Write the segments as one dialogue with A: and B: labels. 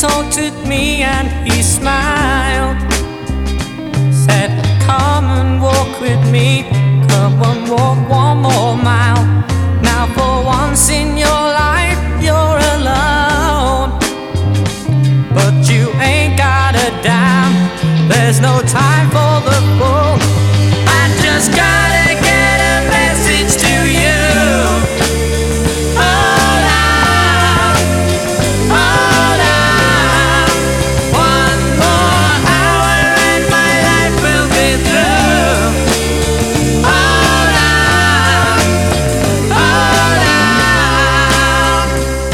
A: talked with me and he smiled. Said, come and walk with me, come and walk one more mile. Now for once in your life you're alone, but you ain't got a dime. There's no time for the fool. I just gotta get a message to you. Hold on, hold on. One more hour and my life will be through. Hold on, hold on.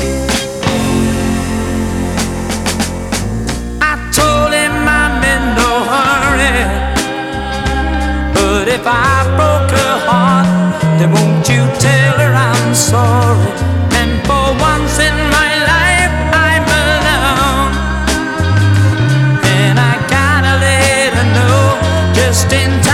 A: I told him I'm in no hurry, but if I broke her heart, then won't you tell her I'm sorry? And for once in my life I'm alone, and I gotta let her know just in time.